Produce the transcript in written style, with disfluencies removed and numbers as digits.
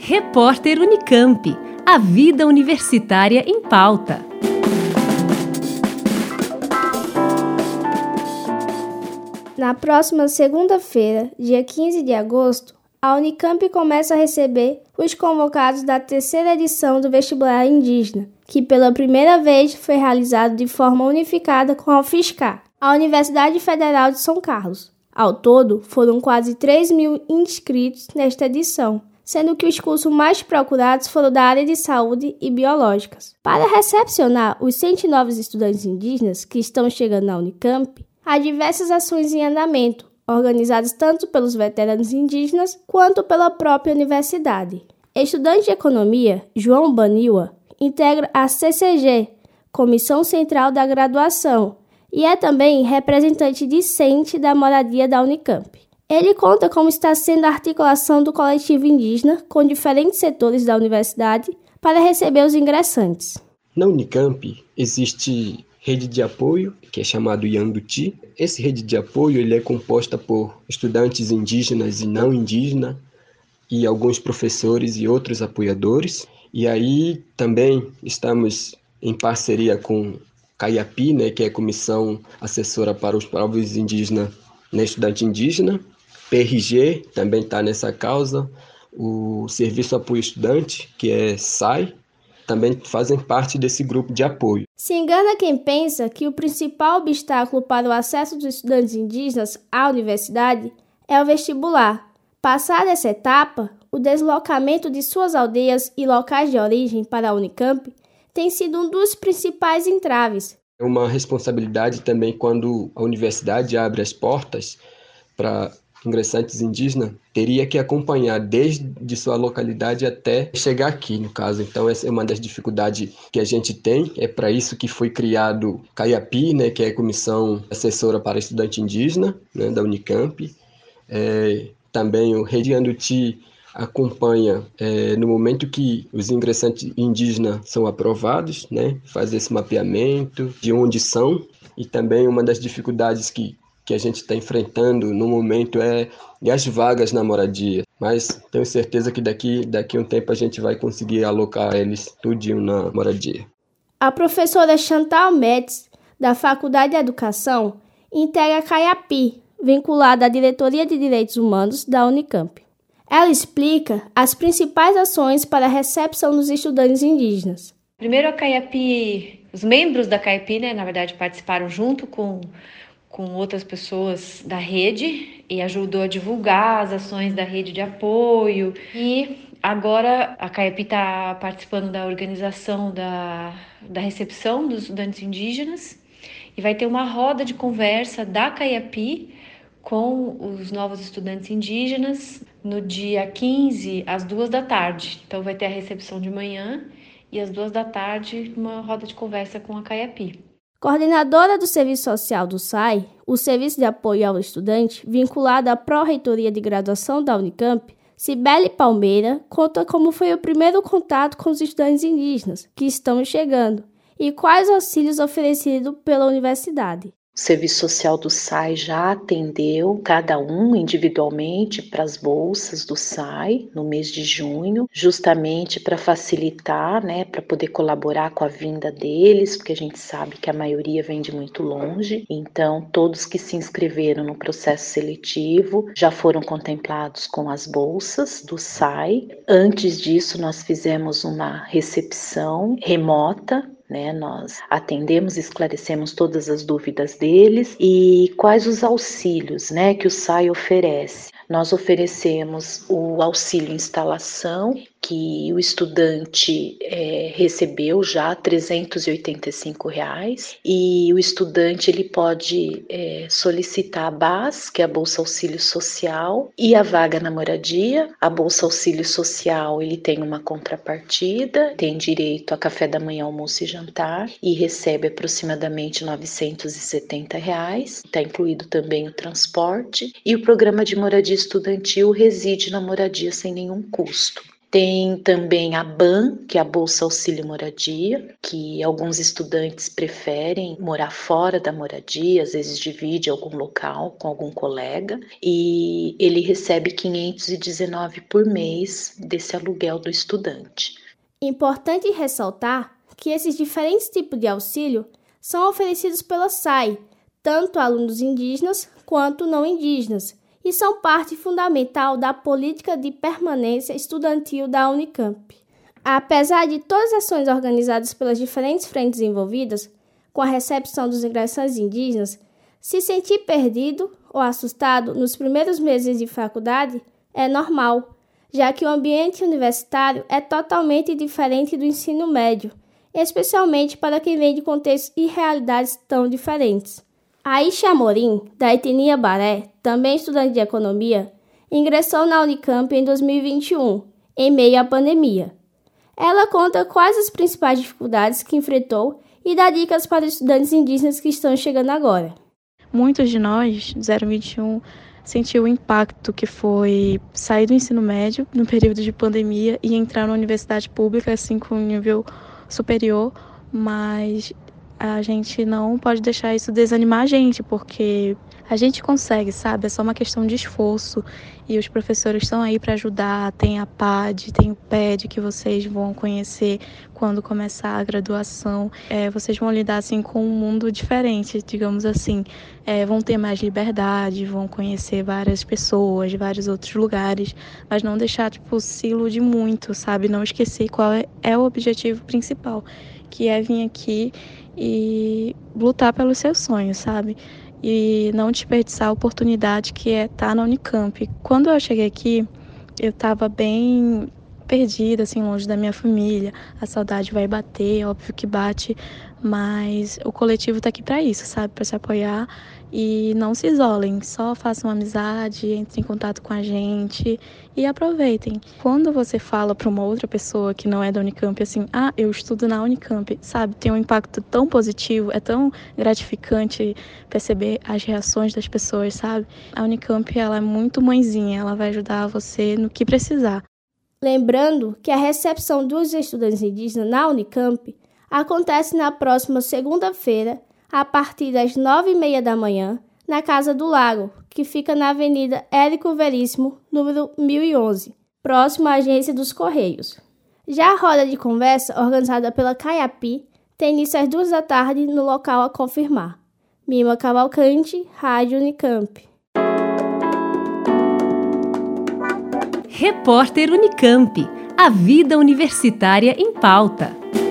Repórter Unicamp. A vida universitária em pauta. Na próxima segunda-feira, dia 15 de agosto, a Unicamp começa a receber os convocados da terceira edição do vestibular indígena, que pela primeira vez foi realizado de forma unificada com a UFSCar, a Universidade Federal de São Carlos. Ao todo, foram quase 3.000 inscritos nesta edição, sendo que os cursos mais procurados foram da área de saúde e biológicas. Para recepcionar os 109 estudantes indígenas que estão chegando na Unicamp, há diversas ações em andamento, organizadas tanto pelos veteranos indígenas quanto pela própria universidade. Estudante de Economia, João Baniwa, integra a CCG, Comissão Central da Graduação, e é também representante discente da moradia da Unicamp. Ele conta como está sendo a articulação do coletivo indígena com diferentes setores da universidade para receber os ingressantes. Na Unicamp existe rede de apoio, que é chamado Yanduti. Essa rede de apoio ele é composta por estudantes indígenas e não indígenas, e alguns professores e outros apoiadores. E aí também estamos em parceria com CAIAPI, que é a Comissão Assessora para os Povos Indígenas, Estudante Indígena. PRG também está nessa causa. O Serviço Apoio Estudante, que é SAI, também fazem parte desse grupo de apoio. Se engana quem pensa que o principal obstáculo para o acesso dos estudantes indígenas à universidade é o vestibular. Passada essa etapa, o deslocamento de suas aldeias e locais de origem para a Unicamp tem sido um dos principais entraves. É uma responsabilidade também quando a universidade abre as portas para ingressantes indígenas, teria que acompanhar desde sua localidade até chegar aqui, no caso. Então, essa é uma das dificuldades que a gente tem. É para isso que foi criado CAIAPI, que é a Comissão Assessora para Estudante Indígena, da Unicamp. Também o Rede Yanduti acompanha no momento que os ingressantes indígenas são aprovados, faz esse mapeamento de onde são, e também uma das dificuldades que a gente está enfrentando no momento é as vagas na moradia, mas tenho certeza que daqui a um tempo a gente vai conseguir alocar eles tudinho na moradia. A professora Chantal Metz, da Faculdade de Educação, integra a CAIAPI, vinculada à Diretoria de Direitos Humanos da Unicamp. Ela explica as principais ações para a recepção dos estudantes indígenas. Primeiro, a CAIAPI, os membros da CAIAPI, na verdade, participaram junto com outras pessoas da rede e ajudou a divulgar as ações da rede de apoio. E agora a CAIAPI está participando da organização da recepção dos estudantes indígenas e vai ter uma roda de conversa da CAIAPI com os novos estudantes indígenas no dia 15, às 14h. Então vai ter a recepção de manhã e às 14h uma roda de conversa com a CAIAPI. Coordenadora do Serviço Social do SAI, o Serviço de Apoio ao Estudante, vinculado à Pró-Reitoria de Graduação da Unicamp, Cibele Palmeira conta como foi o primeiro contato com os estudantes indígenas que estão chegando e quais auxílios oferecidos pela universidade. O Serviço Social do SAI já atendeu cada um individualmente para as bolsas do SAI no mês de junho, justamente para facilitar, para poder colaborar com a vinda deles, porque a gente sabe que a maioria vem de muito longe. Então, todos que se inscreveram no processo seletivo já foram contemplados com as bolsas do SAI. Antes disso, nós fizemos uma recepção remota. Nós atendemos, esclarecemos todas as dúvidas deles e quais os auxílios que o SAI oferece. Nós oferecemos o auxílio instalação, que o estudante recebeu já R$ 385, e o estudante ele pode solicitar a BAS, que é a Bolsa Auxílio Social, e a vaga na moradia. A Bolsa Auxílio Social ele tem uma contrapartida, tem direito a café da manhã, almoço e jantar, e recebe aproximadamente R$ 970. Está incluído também o transporte, e o programa de moradia estudantil reside na moradia sem nenhum custo. Tem também a BAN, que é a Bolsa Auxílio Moradia, que alguns estudantes preferem morar fora da moradia, às vezes divide algum local com algum colega, e ele recebe 519 por mês desse aluguel do estudante. Importante ressaltar que esses diferentes tipos de auxílio são oferecidos pela SAI, tanto a alunos indígenas quanto não indígenas, e são parte fundamental da política de permanência estudantil da Unicamp. Apesar de todas as ações organizadas pelas diferentes frentes envolvidas com a recepção dos ingressantes indígenas, se sentir perdido ou assustado nos primeiros meses de faculdade é normal, já que o ambiente universitário é totalmente diferente do ensino médio, especialmente para quem vem de contextos e realidades tão diferentes. Aisha Amorim, da etnia Baré, também estudante de economia, ingressou na Unicamp em 2021, em meio à pandemia. Ela conta quais as principais dificuldades que enfrentou e dá dicas para os estudantes indígenas que estão chegando agora. Muitos de nós, 021, sentiu o impacto que foi sair do ensino médio no período de pandemia e entrar na universidade pública, assim, com um nível superior, mas a gente não pode deixar isso desanimar a gente, porque a gente consegue, sabe? É só uma questão de esforço e os professores estão aí para ajudar. Tem a PAD, tem o PED que vocês vão conhecer quando começar a graduação. Vocês vão lidar assim com um mundo diferente, digamos assim. Vão ter mais liberdade, vão conhecer várias pessoas, vários outros lugares, mas não deixar se iludir muito, sabe? Não esquecer qual é o objetivo principal, que é vir aqui e lutar pelos seus sonhos, sabe? E não desperdiçar a oportunidade que é estar na Unicamp. Quando eu cheguei aqui, eu estava bem perdida, assim, longe da minha família. A saudade vai bater, óbvio que bate, mas o coletivo está aqui para isso, sabe? Para se apoiar e não se isolem, só façam amizade, entrem em contato com a gente e aproveitem. Quando você fala para uma outra pessoa que não é da Unicamp, assim, eu estudo na Unicamp, sabe? Tem um impacto tão positivo, é tão gratificante perceber as reações das pessoas, sabe? A Unicamp, ela é muito mãezinha, ela vai ajudar você no que precisar. Lembrando que a recepção dos estudantes indígenas na Unicamp acontece na próxima segunda-feira, a partir das 9h30 da manhã, na Casa do Lago, que fica na Avenida Érico Veríssimo, número 1011, próximo à Agência dos Correios. Já a roda de conversa, organizada pela Caiapi, tem início às 2 da tarde no local a confirmar. Mima Cavalcante, Rádio Unicamp. Repórter Unicamp. A vida universitária em pauta.